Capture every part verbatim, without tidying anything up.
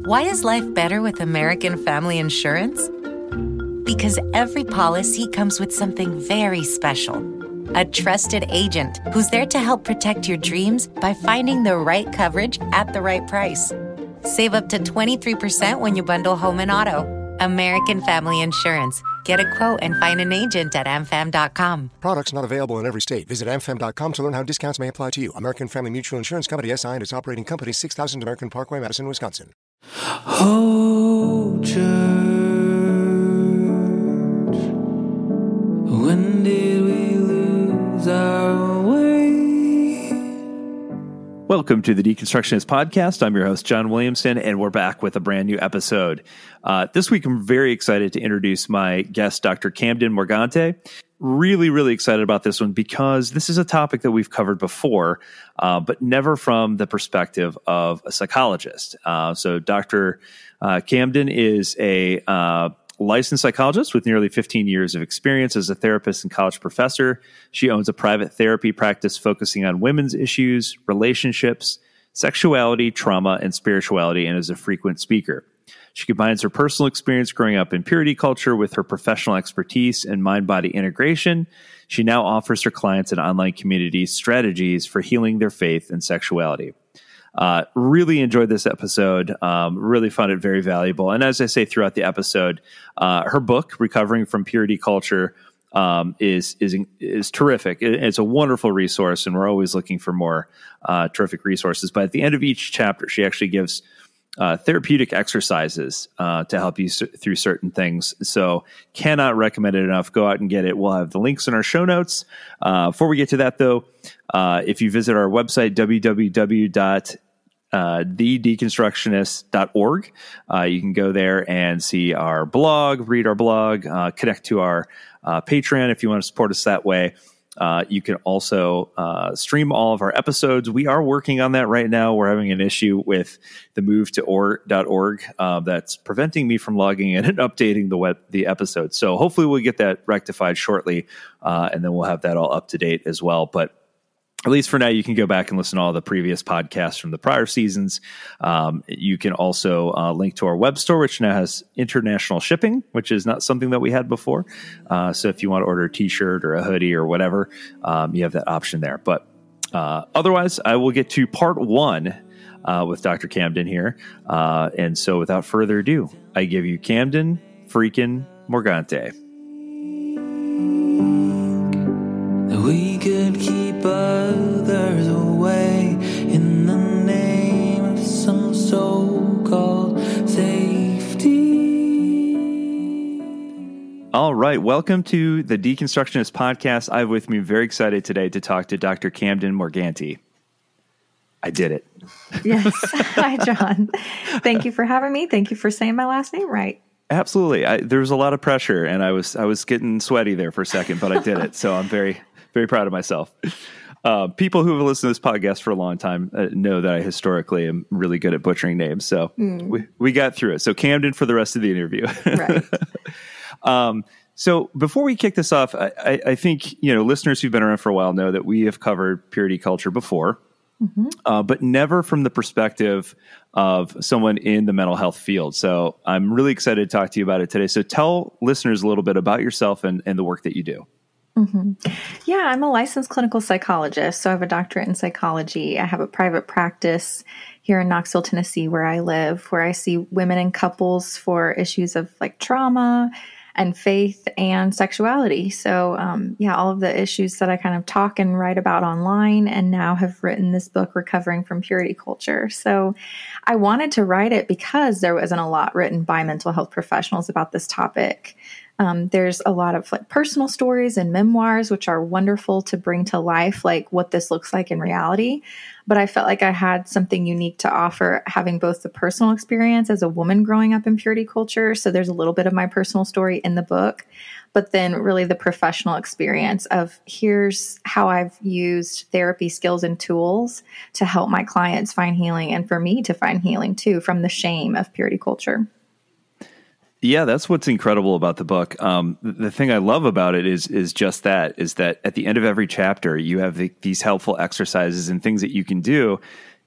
Why is life better with American Family Insurance? Because every policy comes with something very special. A trusted agent who's there to help protect your dreams by finding the right coverage at the right price. Save up to twenty-three percent when you bundle home and auto. American Family Insurance. Get a quote and find an agent at a m fam dot com. Products not available in every state. Visit a m fam dot com to learn how discounts may apply to you. American Family Mutual Insurance Company, S I and its operating company, six thousand American Parkway, Madison, Wisconsin. Oh, church, when did we lose our way? Welcome to the Deconstructionist Podcast. I'm your host, John Williamson, and we're back with a brand new episode. Uh, this week, I'm very excited to introduce my guest, Doctor Camden Morgante. Really, really excited about this one because this is a topic that we've covered before, uh, but never from the perspective of a psychologist. Uh, so Doctor Uh, Camden is a uh, licensed psychologist with nearly fifteen years of experience as a therapist and college professor. She owns a private therapy practice focusing on women's issues, relationships, sexuality, trauma, and spirituality, and is a frequent speaker. She combines her personal experience growing up in purity culture with her professional expertise in mind-body integration. She now offers her clients and online communities strategies for healing their faith and sexuality. Uh, really enjoyed this episode. Um, really found it very valuable. And as I say throughout the episode, uh, her book, Recovering from Purity Culture, um, is is is terrific. It, it's a wonderful resource, and we're always looking for more uh, terrific resources. But at the end of each chapter, she actually gives uh, therapeutic exercises uh, to help you s- through certain things. So cannot recommend it enough. Go out and get it. We'll have the links in our show notes. Uh, before we get to that, though, uh, if you visit our website, w w w dot the deconstructionist dot org, uh, you can go there and see our blog, read our blog, uh, connect to our uh, Patreon if you want to support us that way. Uh, you can also uh, stream all of our episodes. We are working on that right now. We're having an issue with the move to or dot org uh, that's preventing me from logging in and updating the web the episodes. So hopefully we'll get that rectified shortly, uh, and then we'll have that all up to date as well. But at least for now, you can go back and listen to all the previous podcasts from the prior seasons. Um, you can also uh, link to our web store, which now has international shipping, which is not something that we had before. Uh, so if you want to order a t-shirt or a hoodie or whatever, um, you have that option there. But uh, otherwise, I will get to part one uh, with Doctor Camden here. Uh, and so without further ado, I give you Camden freaking Morgante. We could keep others away in the name of some so-called safety. All right. Welcome to the Deconstructionist Podcast. I have with me, very excited today to talk to Doctor Camden Morgante. I did it. Yes. Hi, John. Thank you for having me. Thank you for saying my last name right. Absolutely. I, there was a lot of pressure, and I was I was getting sweaty there for a second, but I did it. So I'm very, very proud of myself. Uh, people who have listened to this podcast for a long time uh, know that I historically am really good at butchering names. So mm. we, we got through it. So Camden for the rest of the interview. Right. um, so before we kick this off, I, I, I think, you know, listeners who've been around for a while know that we have covered purity culture before. Mm-hmm. Uh, but never from the perspective of someone in the mental health field. So I'm really excited to talk to you about it today. So tell listeners a little bit about yourself and, and the work that you do. Mm-hmm. Yeah, I'm a licensed clinical psychologist. So I have a doctorate in psychology. I have a private practice here in Knoxville, Tennessee, where I live, where I see women and couples for issues of like trauma and faith and sexuality. So, um, yeah, all of the issues that I kind of talk and write about online, and now have written this book, Recovering from Purity Culture. So I wanted to write it because there wasn't a lot written by mental health professionals about this topic. Um, there's a lot of like personal stories and memoirs, which are wonderful to bring to life, like what this looks like in reality. But I felt like I had something unique to offer, having both the personal experience as a woman growing up in purity culture. So there's a little bit of my personal story in the book, but then really the professional experience of here's how I've used therapy skills and tools to help my clients find healing, and for me to find healing too from the shame of purity culture. Yeah, that's what's incredible about the book. Um, the, the thing I love about it is is just that, is that at the end of every chapter, you have the, these helpful exercises and things that you can do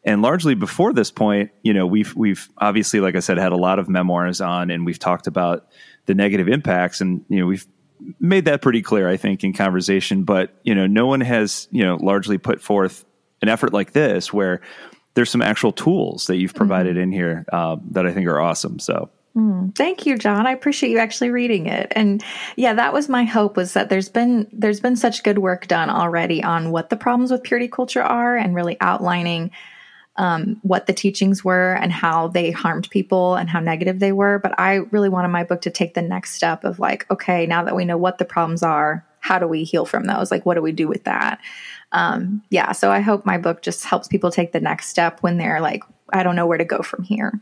And largely before this point, you know, we've we've obviously, like I said, had a lot of memoirs on, and we've talked about the negative impacts, and you know, we've made that pretty clear, I think, in conversation. But you know, no one has, you know, largely put forth an effort like this where there's some actual tools that you've provided mm-hmm. in here uh, that I think are awesome. So. Mm, thank you, John. I appreciate you actually reading it. And yeah, that was my hope, was that there's been there's been such good work done already on what the problems with purity culture are, and really outlining um, what the teachings were and how they harmed people and how negative they were. But I really wanted my book to take the next step of like, okay, now that we know what the problems are, how do we heal from those? Like, what do we do with that? Um, yeah. So I hope my book just helps people take the next step when they're like, I don't know where to go from here.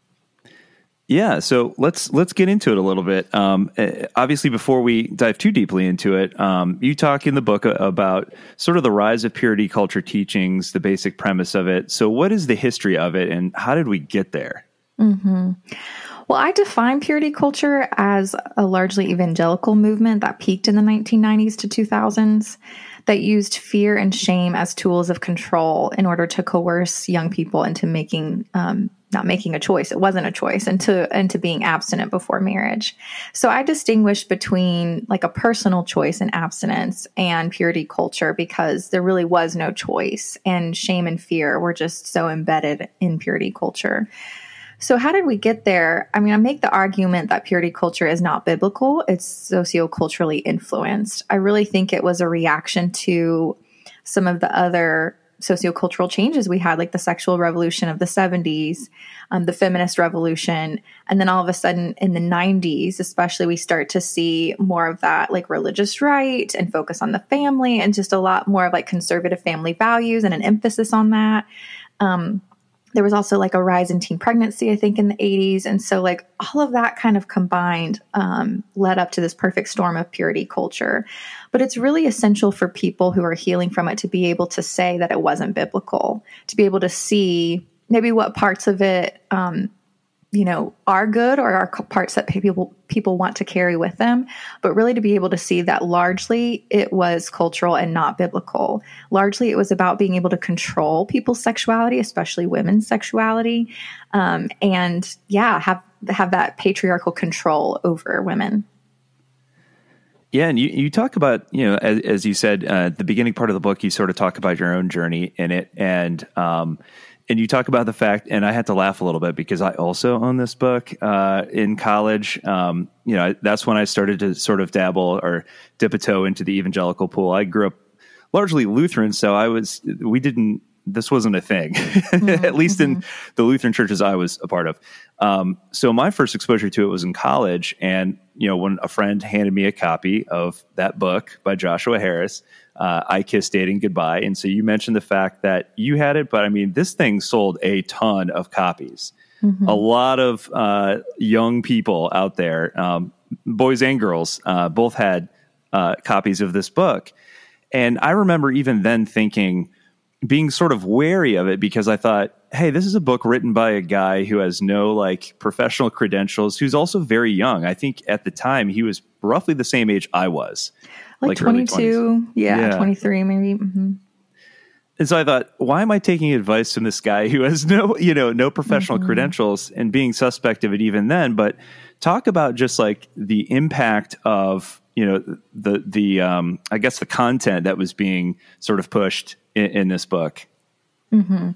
Yeah, so let's let's get into it a little bit. Um, obviously, before we dive too deeply into it, um, you talk in the book about sort of the rise of purity culture teachings, the basic premise of it. So what is the history of it, and how did we get there? Mm-hmm. Well, I define purity culture as a largely evangelical movement that peaked in the nineteen nineties to two thousands, that used fear and shame as tools of control in order to coerce young people into making um, not making a choice. It wasn't a choice, into into being abstinent before marriage. So I distinguish between like a personal choice and abstinence and purity culture, because there really was no choice, and shame and fear were just so embedded in purity culture. So how did we get there? I mean, I make the argument that purity culture is not biblical. It's socioculturally influenced. I really think it was a reaction to some of the other sociocultural changes we had, like the sexual revolution of the seventies, um, the feminist revolution. And then all of a sudden in the nineties, especially, we start to see more of that like religious right and focus on the family, and just a lot more of like conservative family values and an emphasis on that. Um, There was also like a rise in teen pregnancy, I think, in the eighties. And so like all of that kind of combined um, led up to this perfect storm of purity culture. But it's really essential for people who are healing from it to be able to say that it wasn't biblical, to be able to see maybe what parts of it, um, you know, are good, or are parts that people people want to carry with them, but really to be able to see that largely it was cultural and not biblical. Largely it was about being able to control people's sexuality, especially women's sexuality, um, and yeah, have have that patriarchal control over women. Yeah, and you, you talk about, you know, as, as you said, uh, the beginning part of the book, you sort of talk about your own journey in it, and um, And you talk about the fact, and I had to laugh a little bit because I also own this book uh, in college. Um, you know, that's when I started to sort of dabble or dip a toe into the evangelical pool. I grew up largely Lutheran, so I was, we didn't, this wasn't a thing, mm-hmm, at least mm-hmm. in the Lutheran churches I was a part of. Um, so my first exposure to it was in college. And, you know, when a friend handed me a copy of that book by Joshua Harris, Uh, I Kissed Dating Goodbye. And so you mentioned the fact that you had it, but I mean, this thing sold a ton of copies. Mm-hmm. A lot of uh, young people out there, um, boys and girls, uh, both had uh, copies of this book. And I remember even then thinking, being sort of wary of it, because I thought, hey, this is a book written by a guy who has no like professional credentials, who's also very young. I think at the time he was roughly the same age I was. Like, like twenty-two, yeah, yeah, twenty-three maybe. Mm-hmm. And so I thought, why am I taking advice from this guy who has no, you know, no professional mm-hmm. credentials, and being suspect of it even then? But talk about just like the impact of, you know, the, the, um, I guess the content that was being sort of pushed in, in this book. Mm-hmm.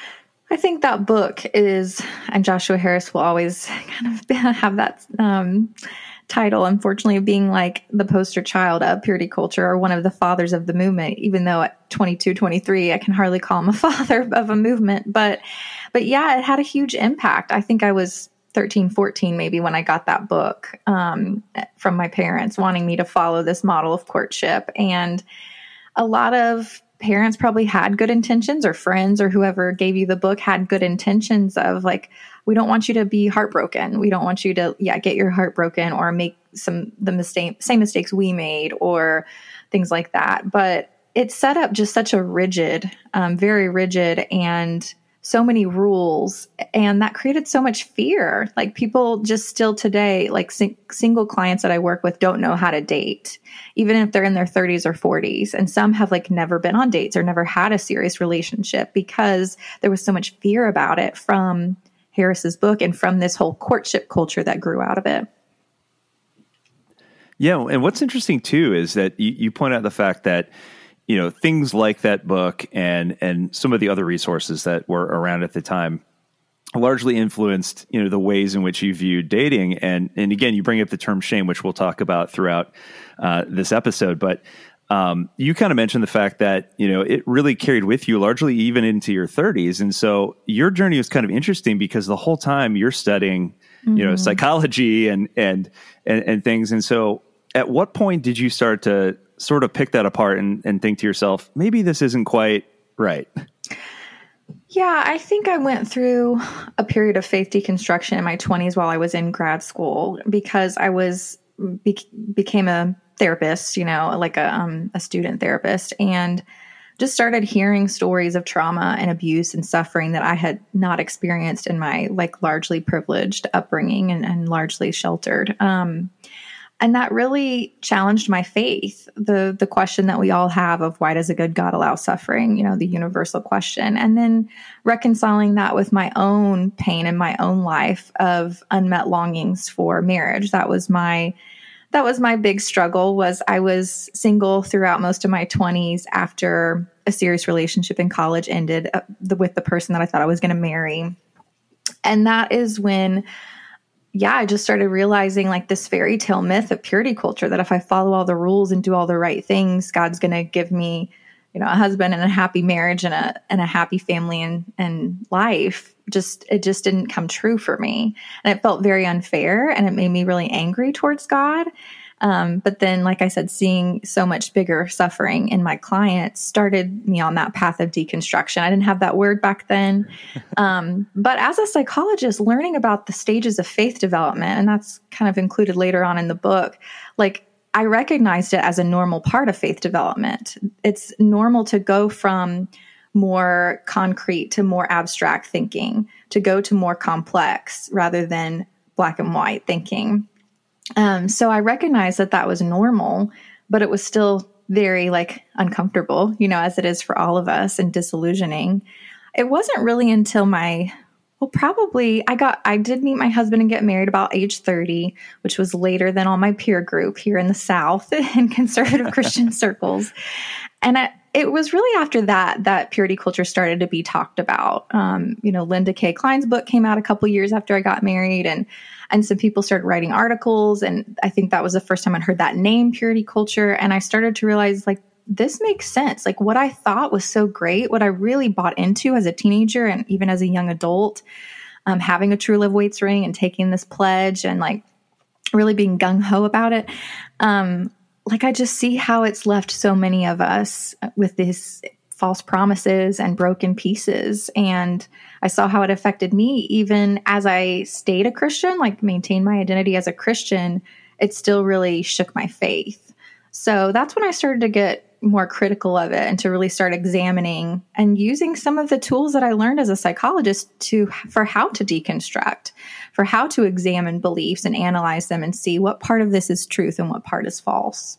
I think that book is, and Joshua Harris will always kind of have that, um, title, unfortunately, of being like the poster child of purity culture, or one of the fathers of the movement, even though at twenty-two, twenty-three, I can hardly call him a father of a movement. But, but yeah, it had a huge impact. I think I was thirteen, fourteen, maybe, when I got that book um, from my parents wanting me to follow this model of courtship. And a lot of parents probably had good intentions, or friends or whoever gave you the book had good intentions of like, we don't want you to be heartbroken. We don't want you to, yeah, get your heart broken or make some the mistake, same mistakes we made, or things like that. But it set up just such a rigid, um, very rigid and so many rules, and that created so much fear. Like people just still today, like sing- single clients that I work with don't know how to date, even if they're in their thirties or forties. And some have like never been on dates or never had a serious relationship because there was so much fear about it from Harris's book and from this whole courtship culture that grew out of it. Yeah. And what's interesting too, is that you, you point out the fact that, you know, things like that book and and some of the other resources that were around at the time largely influenced, you know, the ways in which you viewed dating. And and again, you bring up the term shame, which we'll talk about throughout uh, this episode. But um, you kind of mentioned the fact that, you know, it really carried with you largely even into your thirties. And so your journey was kind of interesting because the whole time you're studying, mm-hmm. you know, psychology and, and and and things. And so at what point did you start to sort of pick that apart and, and think to yourself, maybe this isn't quite right? Yeah, I think I went through a period of faith deconstruction in my twenties while I was in grad school because I was be, became a therapist, you know, like a um, a student therapist, and just started hearing stories of trauma and abuse and suffering that I had not experienced in my like largely privileged upbringing and, and largely sheltered. Um, And that really challenged my faith, the the question that we all have of why does a good God allow suffering, you know, the universal question. And then reconciling that with my own pain in my own life of unmet longings for marriage. That was my that was my big struggle. Was I was single throughout most of my twenties after a serious relationship in college ended uh, the, with the person that I thought I was going to marry. And that is when yeah, I just started realizing like this fairy tale myth of purity culture that if I follow all the rules and do all the right things, God's going to give me, you know, a husband and a happy marriage and a and a happy family and and life. Just it just didn't come true for me, and it felt very unfair, and it made me really angry towards God. Um, but then, like I said, seeing so much bigger suffering in my clients started me on that path of deconstruction. I didn't have that word back then. Um, but as a psychologist, learning about the stages of faith development, and that's kind of included later on in the book, like I recognized it as a normal part of faith development. It's normal to go from more concrete to more abstract thinking, to go to more complex rather than black and white thinking. Um, so I recognized that that was normal, but it was still very like uncomfortable, you know, as it is for all of us, and disillusioning. It wasn't really until my, well, probably I got, I did meet my husband and get married about age thirty, which was later than all my peer group here in the South in conservative Christian circles. And I, it was really after that, that purity culture started to be talked about. Um, you know, Linda K. Klein's book came out a couple years after I got married, and And some people started writing articles. And I think that was the first time I'd heard that name, purity culture. And I started to realize, like, this makes sense. Like, what I thought was so great, what I really bought into as a teenager and even as a young adult, um, having a True Love Waits ring and taking this pledge and, like, really being gung-ho about it. Um, like, I just see how it's left so many of us with these false promises and broken pieces. And I saw how it affected me even as I stayed a Christian, like maintained my identity as a Christian. It still really shook my faith. So that's when I started to get more critical of it and to really start examining and using some of the tools that I learned as a psychologist to for how to deconstruct, for how to examine beliefs and analyze them and see what part of this is truth and what part is false.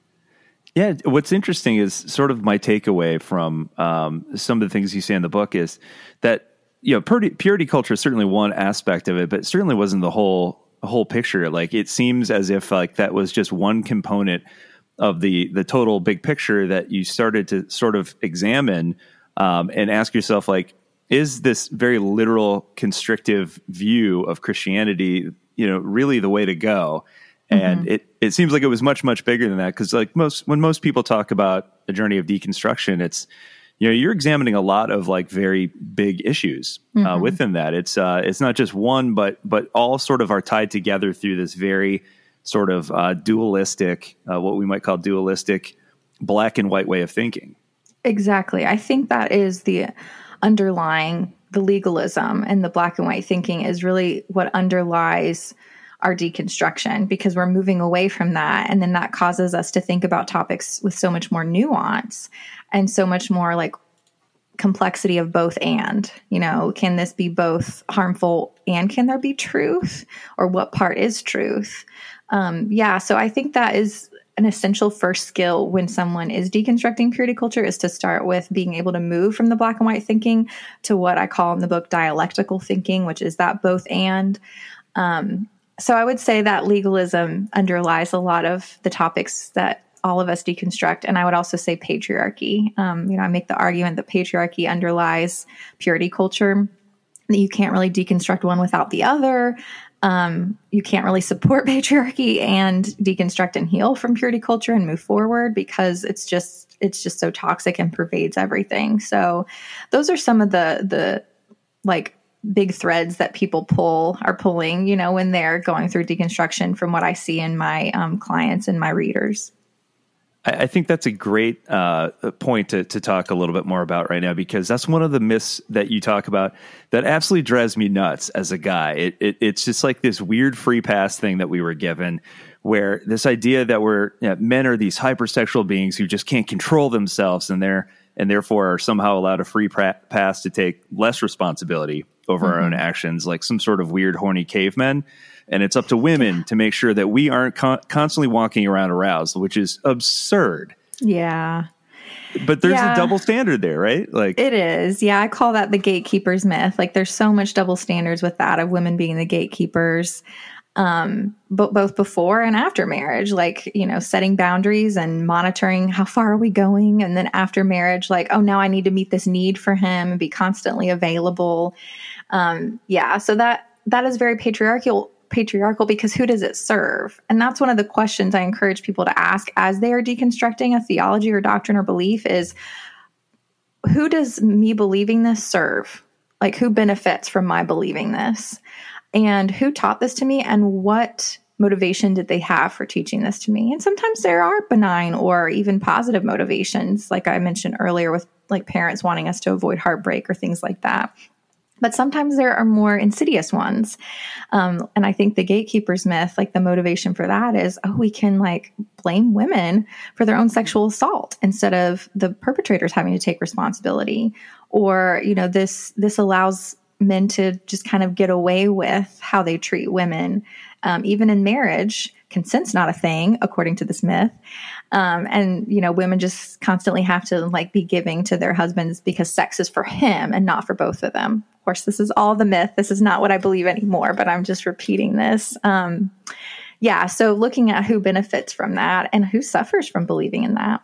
Yeah, what's interesting is sort of my takeaway from um, some of the things you say in the book is that, you know, purity, purity culture is certainly one aspect of it, but it certainly wasn't the whole whole picture. Like, it seems as if like that was just one component of the the total big picture that you started to sort of examine um, and ask yourself, like, is this very literal constrictive view of Christianity, you know, really the way to go? And mm-hmm. it, it seems like it was much, much bigger than that. Cause like most, when most people talk about a journey of deconstruction, it's, you know, you're examining a lot of like very big issues mm-hmm. uh, within that. It's, uh, it's not just one, but, but all sort of are tied together through this very sort of uh, dualistic, uh, what we might call dualistic black and white way of thinking. Exactly. I think that is the underlying, the legalism and the black and white thinking is really what underlies our deconstruction, because we're moving away from that. And then that causes us to think about topics with so much more nuance and so much more like complexity of both and, you know, can this be both harmful and can there be truth, or what part is truth? Um, yeah. So I think that is an essential first skill when someone is deconstructing purity culture, is to start with being able to move from the black and white thinking to what I call in the book dialectical thinking, which is that both and. Um, so I would say that legalism underlies a lot of the topics that all of us deconstruct. And I would also say patriarchy. Um, you know, I make the argument that patriarchy underlies purity culture, that you can't really deconstruct one without the other. Um, you can't really support patriarchy and deconstruct and heal from purity culture and move forward, because it's just, it's just so toxic and pervades everything. So those are some of the, the like big threads that people pull are pulling, you know, when they're going through deconstruction, from what I see in my um, clients and my readers. I think that's a great uh, point to, to talk a little bit more about right now, because that's one of the myths that you talk about that absolutely drives me nuts as a guy. It, it, it's just like this weird free pass thing that we were given, where this idea that we're you know, men are these hypersexual beings who just can't control themselves, and they're and therefore are somehow allowed a free pra- pass to take less responsibility over mm-hmm. our own actions, like some sort of weird horny cavemen. And it's up to women to make sure that we aren't con- constantly walking around aroused, which is absurd. Yeah. But there's yeah. a double standard there, right? Like it is. Yeah. I call that the gatekeeper's myth. Like there's so much double standards with that, of women being the gatekeepers, um, but both before and after marriage, like, you know, setting boundaries and monitoring how far are we going. And then after marriage, like, oh, now I need to meet this need for him and be constantly available. Um, yeah. So that, that is very patriarchal. patriarchal because who does it serve? And that's one of the questions I encourage people to ask as they are deconstructing a theology or doctrine or belief is, who does me believing this serve? Like, who benefits from my believing this? And who taught this to me? And what motivation did they have for teaching this to me? And sometimes there are benign or even positive motivations, like I mentioned earlier, with like parents wanting us to avoid heartbreak or things like that. But sometimes there are more insidious ones. Um, and I think the gatekeeper's myth, like the motivation for that is, oh, we can like blame women for their own sexual assault instead of the perpetrators having to take responsibility. Or, you know, this, this allows men to just kind of get away with how they treat women. Um, even in marriage, consent's not a thing, according to this myth. Um, and, you know, women just constantly have to like be giving to their husbands because sex is for him and not for both of them. Of course, this is all the myth. This is not what I believe anymore, but I'm just repeating this. Um, yeah. So looking at who benefits from that and who suffers from believing in that.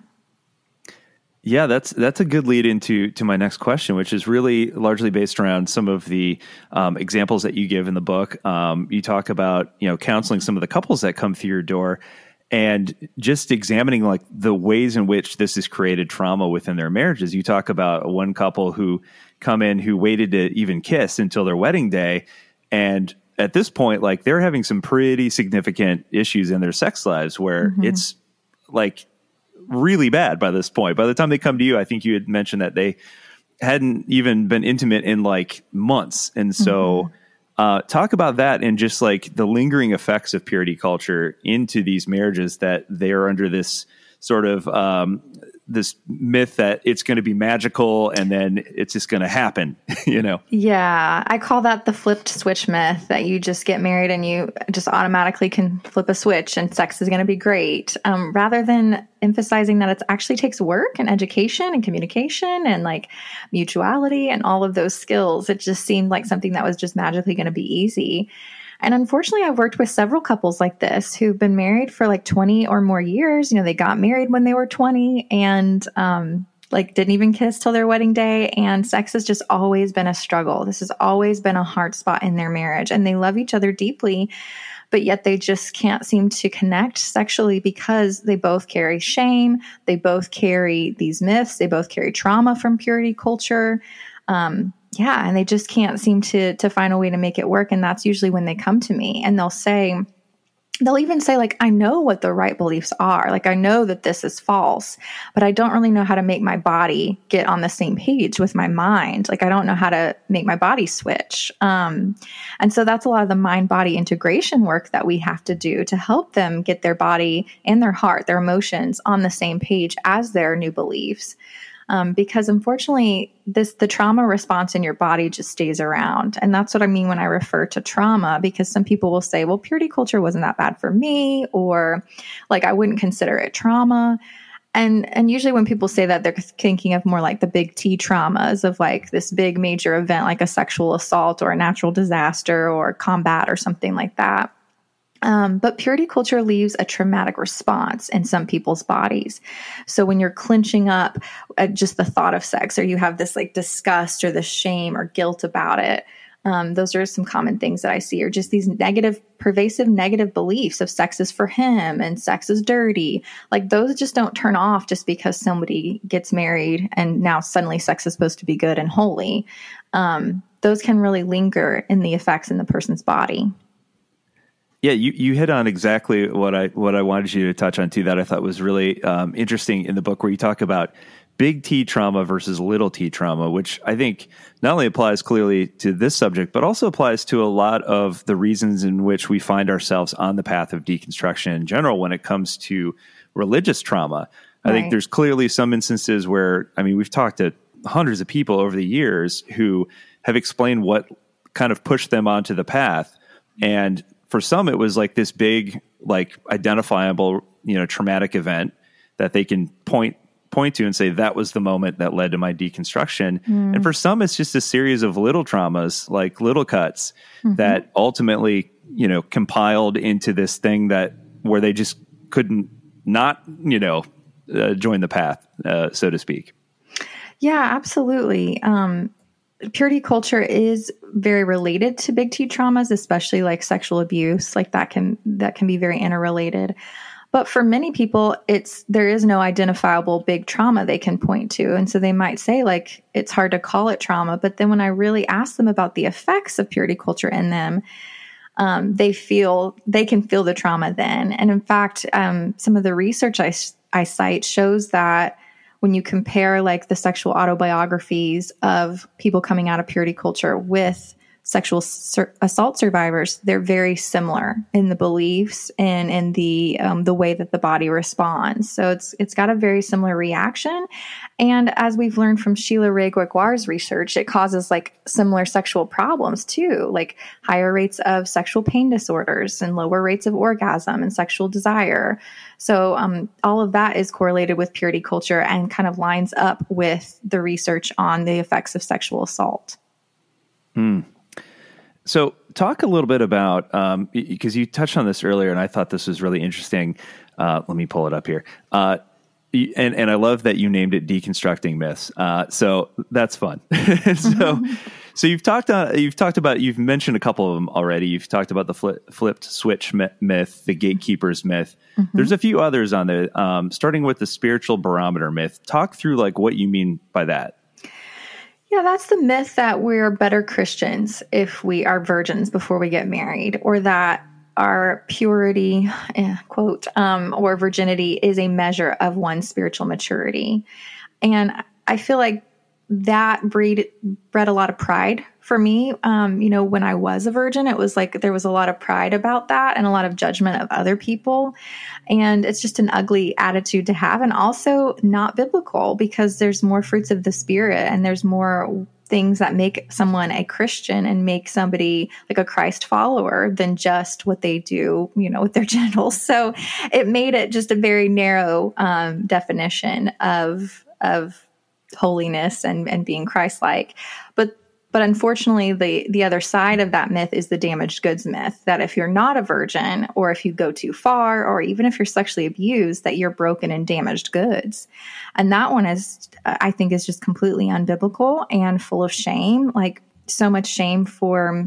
Yeah, that's that's a good lead into to my next question, which is really largely based around some of the um, examples that you give in the book. Um, you talk about, you know, counseling some of the couples that come through your door, and just examining like the ways in which this has created trauma within their marriages. You talk about one couple who come in who waited to even kiss until their wedding day, and at this point, like they're having some pretty significant issues in their sex lives where mm-hmm. it's like really bad by this point. By the time they come to you, I think you had mentioned that they hadn't even been intimate in like months. And so mm-hmm. uh, talk about that and just like the lingering effects of purity culture into these marriages, that they are under this sort of um, this myth that it's going to be magical and then it's just going to happen, you know? Yeah. I call that the flipped switch myth, that you just get married and you just automatically can flip a switch and sex is going to be great. Um, rather than emphasizing that it actually takes work and education and communication and like mutuality and all of those skills. It just seemed like something that was just magically going to be easy. And unfortunately, I've worked with several couples like this who've been married for like twenty or more years. You know, they got married when they were twenty and um, like didn't even kiss till their wedding day. And sex has just always been a struggle. This has always been a hard spot in their marriage. And they love each other deeply, but yet they just can't seem to connect sexually because they both carry shame. They both carry these myths. They both carry trauma from purity culture. Um, Yeah. And they just can't seem to, to find a way to make it work. And that's usually when they come to me and they'll say, they'll even say like, I know what the right beliefs are. Like, I know that this is false, but I don't really know how to make my body get on the same page with my mind. Like, I don't know how to make my body switch. Um, and so that's a lot of the mind body integration work that we have to do to help them get their body and their heart, their emotions on the same page as their new beliefs. Um, because unfortunately, this the trauma response in your body just stays around. And that's what I mean when I refer to trauma, because some people will say, well, purity culture wasn't that bad for me, or like I wouldn't consider it trauma. And and usually when people say that, they're thinking of more like the big T traumas of like this big major event, like a sexual assault or a natural disaster or combat or something like that. Um, but purity culture leaves a traumatic response in some people's bodies. So when you're clenching up at just the thought of sex, or you have this like disgust or the shame or guilt about it, um, those are some common things that I see, are just these negative, pervasive negative beliefs of sex is for him and sex is dirty. Like those just don't turn off just because somebody gets married and now suddenly sex is supposed to be good and holy. Um, those can really linger in the effects in the person's body. Yeah, you, you hit on exactly what I what I wanted you to touch on too, that I thought was really um, interesting in the book, where you talk about big T trauma versus little T trauma, which I think not only applies clearly to this subject, but also applies to a lot of the reasons in which we find ourselves on the path of deconstruction in general when it comes to religious trauma. I Right. think there's clearly some instances where, I mean, we've talked to hundreds of people over the years who have explained what kind of pushed them onto the path. And for some, it was like this big, like identifiable, you know, traumatic event that they can point point to and say that was the moment that led to my deconstruction. Mm. And for some, it's just a series of little traumas, like little cuts mm-hmm. that ultimately, you know, compiled into this thing that where they just couldn't not, you know, uh, join the path, uh, so to speak. Yeah, absolutely. Um, Purity culture is very related to big T traumas, especially like sexual abuse. Like that can that can be very interrelated. But for many people, it's there is no identifiable big trauma they can point to, and so they might say like it's hard to call it trauma. But then when I really ask them about the effects of purity culture in them, um, they feel they can feel the trauma then. And in fact, um, some of the research I I cite shows that when you compare like the sexual autobiographies of people coming out of purity culture with sexual sur- assault survivors, they're very similar in the beliefs and in the um, the way that the body responds. So it's it's got a very similar reaction. And as we've learned from Sheila Wray Gregoire's research, it causes like similar sexual problems too, like higher rates of sexual pain disorders and lower rates of orgasm and sexual desire. So um, all of that is correlated with purity culture and kind of lines up with the research on the effects of sexual assault. Hmm. So talk a little bit about, um, because you touched on this earlier, and I thought this was really interesting. Uh, let me pull it up here. Uh, and, and I love that you named it Deconstructing Myths. Uh, so that's fun. so, mm-hmm. so you've talked on, you've talked about, you've mentioned a couple of them already. You've talked about the flip, flipped switch myth, the gatekeepers myth. Mm-hmm. There's a few others on there, um, starting with the spiritual barometer myth. Talk through like what you mean by that. Yeah, that's the myth that we're better Christians if we are virgins before we get married, or that our purity, eh, quote, um, or virginity is a measure of one's spiritual maturity. And I feel like that breed, bred a lot of pride for me. Um, you know, when I was a virgin, it was like there was a lot of pride about that and a lot of judgment of other people. And it's just an ugly attitude to have, and also not biblical, because there's more fruits of the Spirit and there's more things that make someone a Christian and make somebody like a Christ follower than just what they do, you know, with their genitals. So it made it just a very narrow um, definition of of holiness and, and being Christ-like. But But unfortunately, the, the other side of that myth is the damaged goods myth, that if you're not a virgin, or if you go too far, or even if you're sexually abused, that you're broken and damaged goods. And that one is, I think, is just completely unbiblical and full of shame, like so much shame for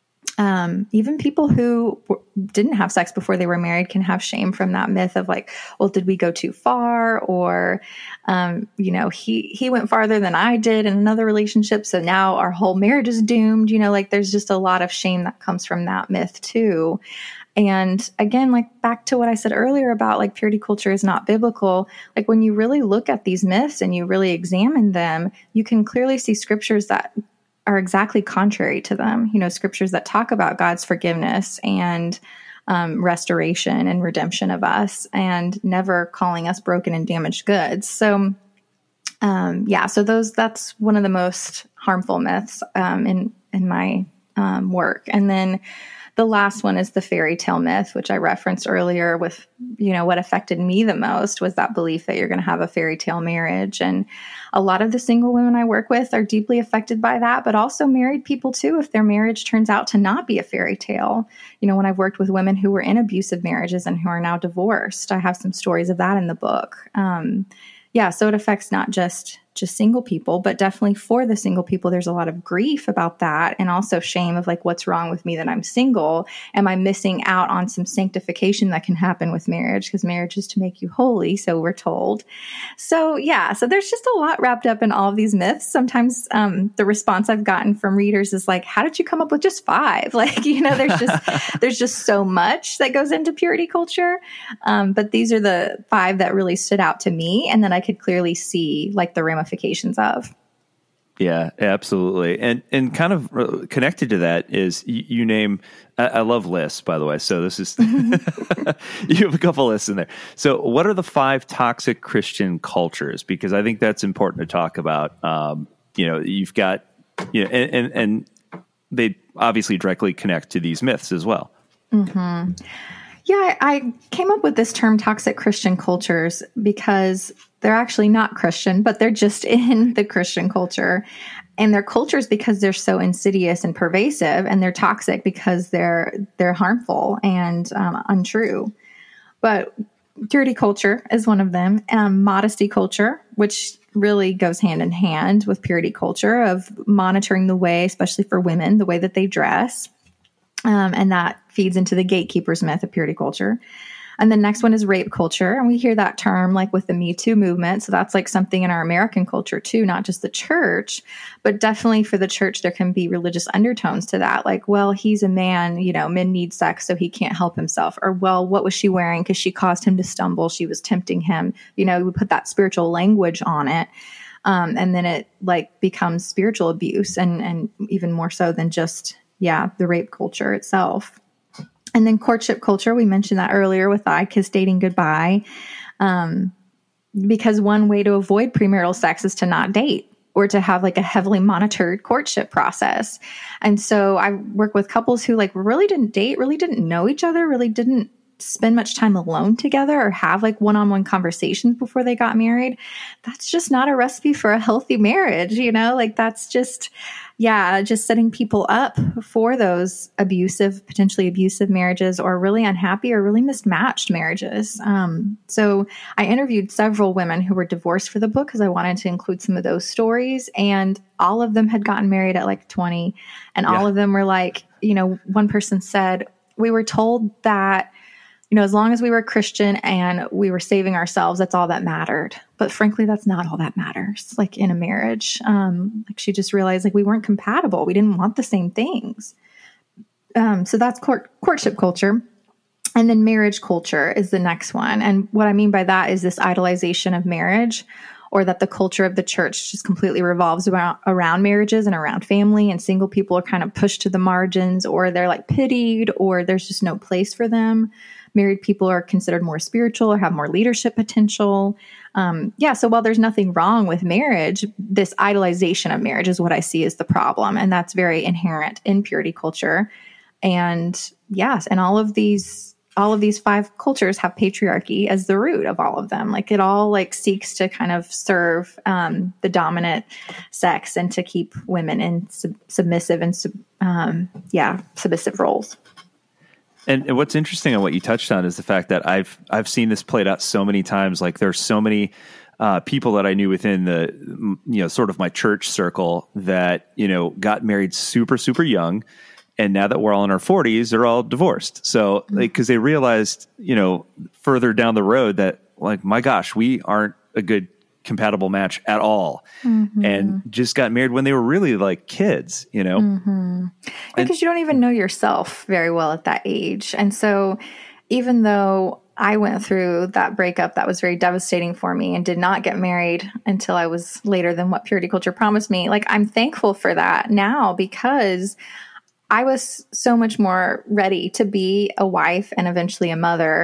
um, even people who w- didn't have sex before they were married can have shame from that myth of like, well, did we go too far? Or, um, you know, he, he went farther than I did in another relationship, so now our whole marriage is doomed. You know, like there's just a lot of shame that comes from that myth too. And again, like back to what I said earlier about like purity culture is not biblical. Like when you really look at these myths and you really examine them, you can clearly see scriptures that are exactly contrary to them. You know, scriptures that talk about God's forgiveness and um, restoration and redemption of us, and never calling us broken and damaged goods. So Um, yeah, so those that's one of the most harmful myths um, in in my um, work. And then the last one is the fairy tale myth, which I referenced earlier with, you know, what affected me the most was that belief that you're going to have a fairy tale marriage. And a lot of the single women I work with are deeply affected by that, but also married people too, if their marriage turns out to not be a fairy tale. You know, when I've worked with women who were in abusive marriages and who are now divorced, I have some stories of that in the book. Um, yeah, so it affects not just just single people, but definitely for the single people, there's a lot of grief about that, and also shame of like, what's wrong with me that I'm single? Am I missing out on some sanctification that can happen with marriage? Because marriage is to make you holy, so we're told. So yeah, so there's just a lot wrapped up in all of these myths. Sometimes um, the response I've gotten from readers is like, how did you come up with just five? Like, you know, there's just there's just so much that goes into purity culture. Um, but these are the five that really stood out to me, and then I could clearly see like the ramifications of. Yeah, absolutely. And and kind of connected to that is you, you name, I, I love lists, by the way. So this is, you have a couple lists in there. So what are the five toxic Christian cultures? Because I think that's important to talk about. Um, you know, you've got, you know, and, and, and they obviously directly connect to these myths as well. Mm-hmm. Yeah, I came up with this term toxic Christian cultures because they're actually not Christian, but they're just in the Christian culture. And they're cultures because they're so insidious and pervasive, and they're toxic because they're they're harmful and um, untrue. But purity culture is one of them. Um, modesty culture, which really goes hand in hand with purity culture of monitoring the way, especially for women, the way that they dress. Um, and that feeds into the gatekeeper's myth of purity culture. And the next one is rape culture. And we hear that term like with the Me Too movement. So that's like something in our American culture too, not just the church, but definitely for the church, there can be religious undertones to that. Like, well, he's a man, you know, men need sex, so he can't help himself. Or, well, what was she wearing? Because she caused him to stumble. She was tempting him. You know, we put that spiritual language on it. Um, and then it like becomes spiritual abuse, and, and even more so than just yeah, the rape culture itself. And then courtship culture, we mentioned that earlier with the I Kiss Dating Goodbye. Um, because one way to avoid premarital sex is to not date or to have like a heavily monitored courtship process. And so I work with couples who like really didn't date, really didn't know each other, really didn't spend much time alone together or have like one-on-one conversations before they got married. That's just not a recipe for a healthy marriage, you know, like that's just, yeah, just setting people up for those abusive, potentially abusive marriages, or really unhappy or really mismatched marriages. Um, so I interviewed several women who were divorced for the book because I wanted to include some of those stories, and all of them had gotten married at like twenty, and yeah. all of them were like, you know, one person said, we were told that, you know, as long as we were Christian and we were saving ourselves, that's all that mattered. But frankly, that's not all that matters. Like in a marriage, um, like she just realized like we weren't compatible. We didn't want the same things. Um, so that's court, courtship culture. And then marriage culture is the next one. And what I mean by that is this idolization of marriage, or that the culture of the church just completely revolves around, around marriages and around family, and single people are kind of pushed to the margins, or they're like pitied, or there's just no place for them. Married people are considered more spiritual or have more leadership potential. Um, yeah, so while there's nothing wrong with marriage, this idolization of marriage is what I see as the problem. And that's very inherent in purity culture. And yes, and all of these all of these five cultures have patriarchy as the root of all of them. Like it all like seeks to kind of serve um, the dominant sex and to keep women in sub- submissive and sub- um, yeah, submissive roles. And what's interesting on what you touched on is the fact that I've I've seen this played out so many times. Like there's so many uh, people that I knew within the, you know, sort of my church circle that, you know, got married super, super young. And now that we're all in our forties, they're all divorced. So like, cause they realized, you know, further down the road that like, my gosh, we aren't a good compatible match at all. Mm-hmm. And just got married when they were really like kids, you know? Mm-hmm. Because you don't even know yourself very well at that age. And so even though I went through that breakup that was very devastating for me and did not get married until I was later than what purity culture promised me, like I'm thankful for that now, because I was so much more ready to be a wife and eventually a mother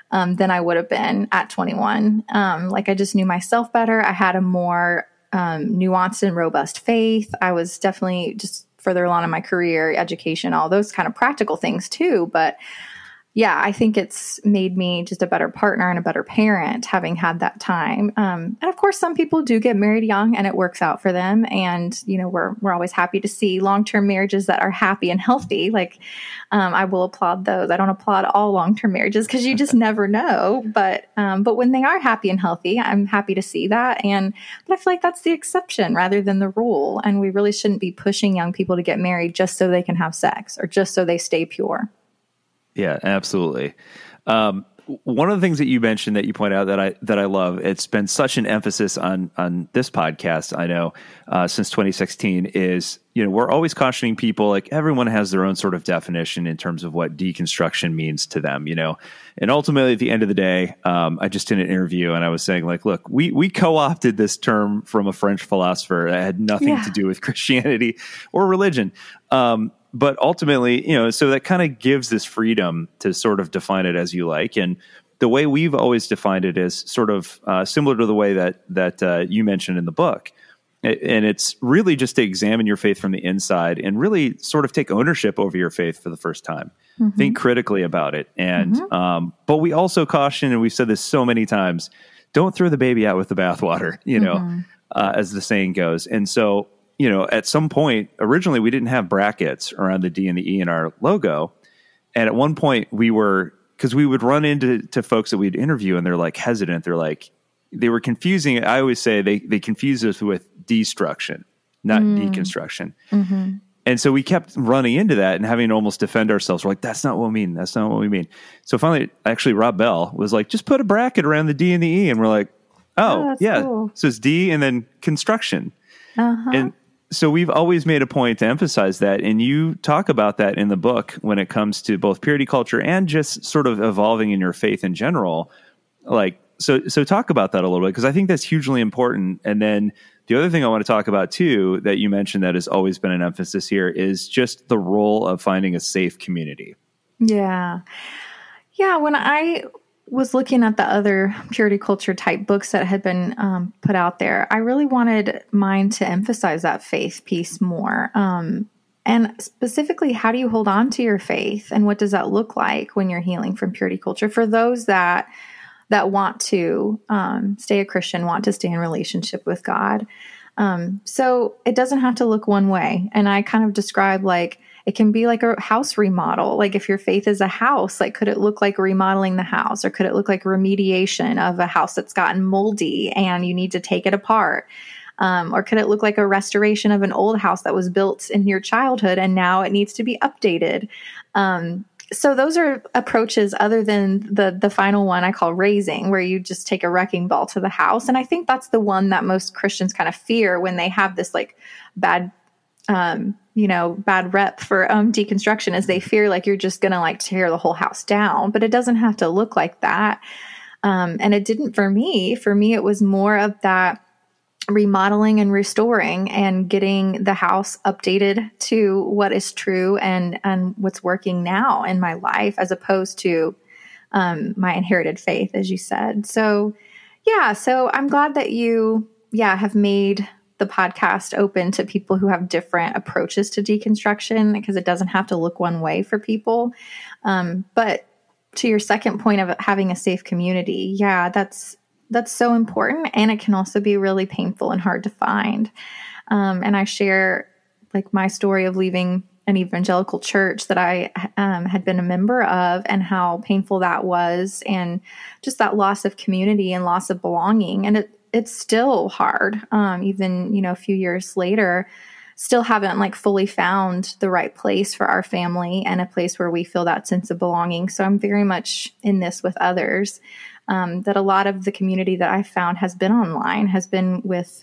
um, than I would have been at twenty-one. Um, like I just knew myself better. I had a more um, nuanced and robust faith. I was definitely just further along in my career, education, all those kind of practical things too. But yeah, I think it's made me just a better partner and a better parent having had that time. Um, and of course, some people do get married young and it works out for them. And, you know, we're, we're always happy to see long-term marriages that are happy and healthy. Like, um, I will applaud those. I don't applaud all long-term marriages because you just never know. But, um, but when they are happy and healthy, I'm happy to see that. And, but I feel like that's the exception rather than the rule. And we really shouldn't be pushing young people to get married just so they can have sex or just so they stay pure. Yeah, absolutely. Um, one of the things that you mentioned that you point out that I that I love, it's been such an emphasis on on this podcast, I know, uh, since twenty sixteen, is, you know, we're always cautioning people, like everyone has their own sort of definition in terms of what deconstruction means to them, you know. And ultimately, at the end of the day, um, I just did an interview and I was saying, like, look, we we co-opted this term from a French philosopher that had nothing yeah. to do with Christianity or religion. Um But ultimately, you know, so that kind of gives this freedom to sort of define it as you like. And the way we've always defined it is sort of uh, similar to the way that that uh, you mentioned in the book. And it's really just to examine your faith from the inside and really sort of take ownership over your faith for the first time. Mm-hmm. Think critically about it. And mm-hmm. um, but we also caution, and we've said this so many times, don't throw the baby out with the bathwater, you know, mm-hmm. uh, as the saying goes. And so, you know, at some point, originally we didn't have brackets around the D and the E in our logo. And at one point we were, because we would run into to folks that we'd interview and they're like hesitant. They're like, they were confusing. I always say they, they confuse us with destruction, not mm. deconstruction. Mm-hmm. And so we kept running into that and having to almost defend ourselves. We're like, that's not what we mean. That's not what we mean. So finally, actually, Rob Bell was like, just put a bracket around the D and the E. And we're like, oh, oh yeah. Cool. So it's D and then construction. Uh-huh. And so we've always made a point to emphasize that. And you talk about that in the book when it comes to both purity culture and just sort of evolving in your faith in general. Like, so, so talk about that a little bit, because I think that's hugely important. And then the other thing I want to talk about too, that you mentioned that has always been an emphasis here, is just the role of finding a safe community. Yeah. Yeah. When I was looking at the other purity culture type books that had been um, put out there, I really wanted mine to emphasize that faith piece more. Um, and specifically, how do you hold on to your faith, and what does that look like when you're healing from purity culture for those that that want to um, stay a Christian, want to stay in relationship with God. Um, so it doesn't have to look one way. And I kind of describe like, it can be like a house remodel. Like if your faith is a house, like could it look like remodeling the house, or could it look like remediation of a house that's gotten moldy and you need to take it apart? Um, or could it look like a restoration of an old house that was built in your childhood and now it needs to be updated? Um, so those are approaches other than the the final one I call raising, where you just take a wrecking ball to the house. And I think that's the one that most Christians kind of fear when they have this like bad um, you know, bad rep for um, deconstruction, is they fear like you're just going to like tear the whole house down, but it doesn't have to look like that. Um, and it didn't for me. For me, it was more of that remodeling and restoring and getting the house updated to what is true and, and what's working now in my life, as opposed to um, my inherited faith, as you said. So yeah, so I'm glad that you, yeah, have made the podcast open to people who have different approaches to deconstruction, because it doesn't have to look one way for people. Um, but to your second point of having a safe community, yeah, that's that's so important. And it can also be really painful and hard to find. Um, and I share like my story of leaving an evangelical church that I um, had been a member of, and how painful that was, and just that loss of community and loss of belonging. And it it's still hard. Um, even, you know, a few years later, still haven't like fully found the right place for our family and a place where we feel that sense of belonging. So I'm very much in this with others, um, that a lot of the community that I found has been online, has been with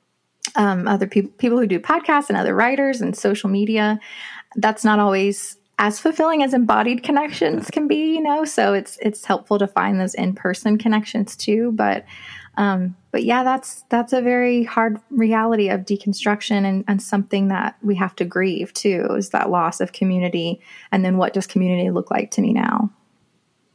um, other people, people who do podcasts and other writers and social media. That's not always as fulfilling as embodied connections can be, you know, so it's, it's helpful to find those in-person connections too. But Um, but yeah, that's, that's a very hard reality of deconstruction, and, and something that we have to grieve too, is that loss of community. And then what does community look like to me now?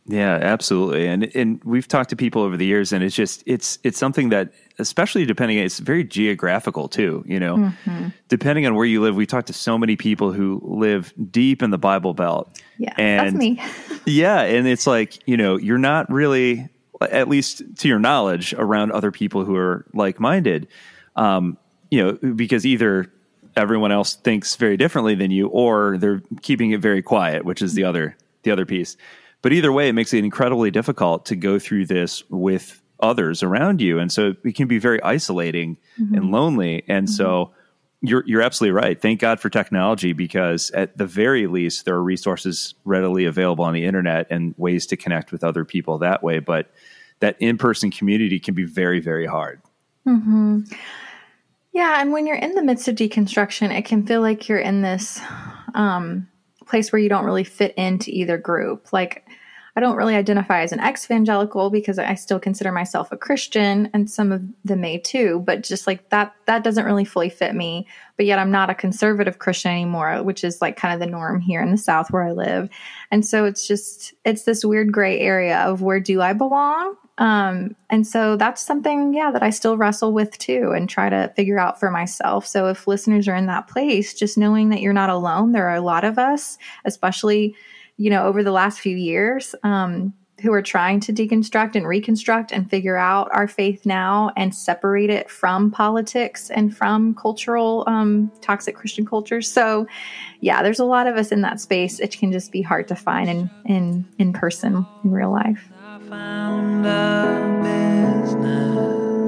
Yeah, absolutely. And and we've talked to people over the years, and it's just it's it's something that, especially depending, it's very geographical too, you know. Mm-hmm. Depending on where you live, we talked to so many people who live deep in the Bible Belt. Yeah, and that's me. Yeah, and it's like, you know, you're not really, at least to your knowledge, around other people who are like-minded. Um, you know, because either everyone else thinks very differently than you, or they're keeping it very quiet, which is the other the other piece. But either way, it makes it incredibly difficult to go through this with others around you. And so it can be very isolating mm-hmm. and lonely. And mm-hmm. so you're you're absolutely right. Thank God for technology, because at the very least, there are resources readily available on the internet and ways to connect with other people that way. But that in-person community can be very, very hard. Mm-hmm. Yeah. And when you're in the midst of deconstruction, it can feel like you're in this um, place where you don't really fit into either group. Like, I don't really identify as an ex-evangelical because I still consider myself a Christian, and some of them may too, but just like that, that doesn't really fully fit me. But yet I'm not a conservative Christian anymore, which is like kind of the norm here in the South where I live. And so it's just, it's this weird gray area of where do I belong? Um, and so that's something, yeah, that I still wrestle with too and try to figure out for myself. So if listeners are in that place, just knowing that you're not alone, there are a lot of us, especially, you know, over the last few years, um, who are trying to deconstruct and reconstruct and figure out our faith now and separate it from politics and from cultural, um, toxic Christian cultures. So yeah, there's a lot of us in that space. It can just be hard to find in, in, in person, in real life. I found a business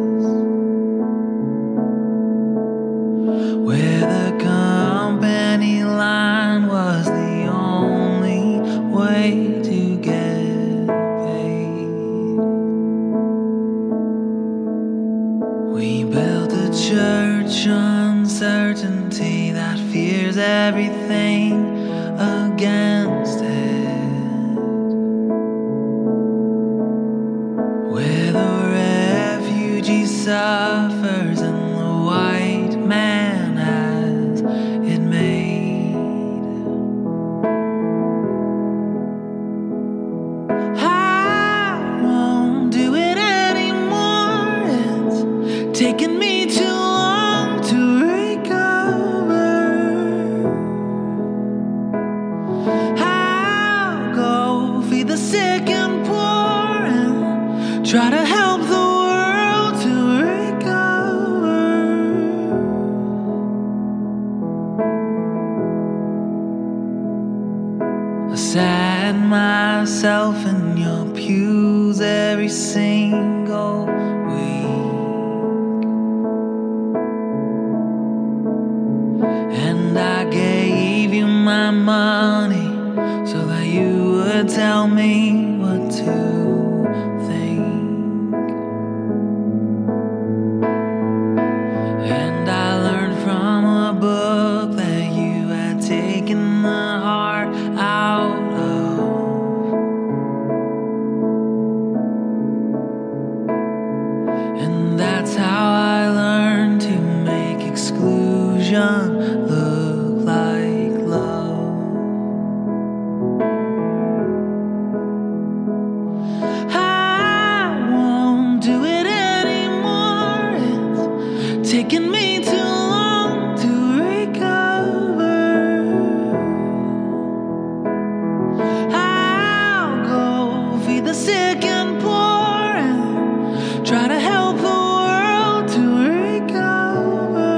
where the company line was the only way to get paid. We built a church uncertainty that fears everything against it. Where the refugee suffers and the white man has it made. I won't do it anymore. It's taken me too long to recover. I'll go feed the sick and poor and try to help the world to recover. I sat myself in your pews every single week, and I gave you my money so that you would tell me what to think. And I learned from a book that you had taken the heart out of. And that's how I learned to make exclusion look like love. I won't do it anymore. It's taken me too long to recover. I'll go feed the sick and poor and try to help the world to recover.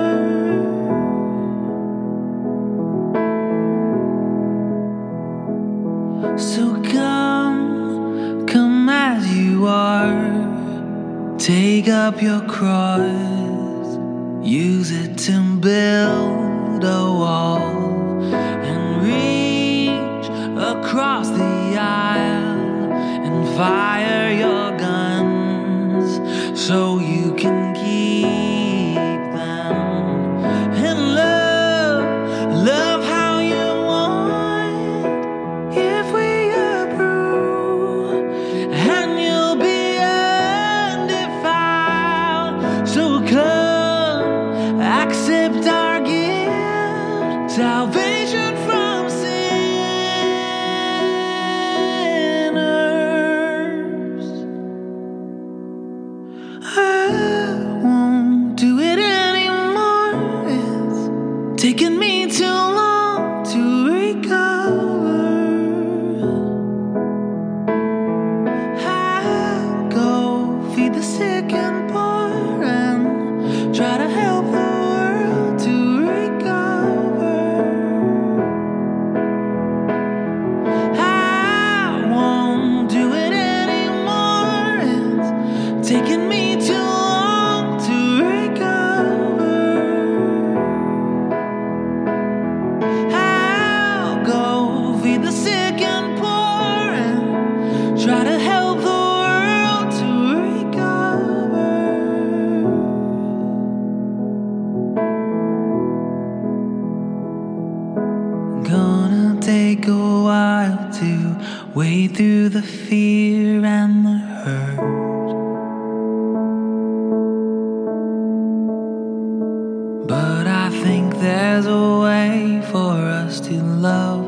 So come, come as you are. Take up your cross, use it to build a wall, and reach across the aisle and fire your guns so you can keep them. And love, love how you want. If we approve, and you'll be undefiled. So come, accept our gift, salvation from sinners. sick and poor and try to help the world to recover. Gonna take a while to wade through the fear and the hurt. But I think there's a way for us to love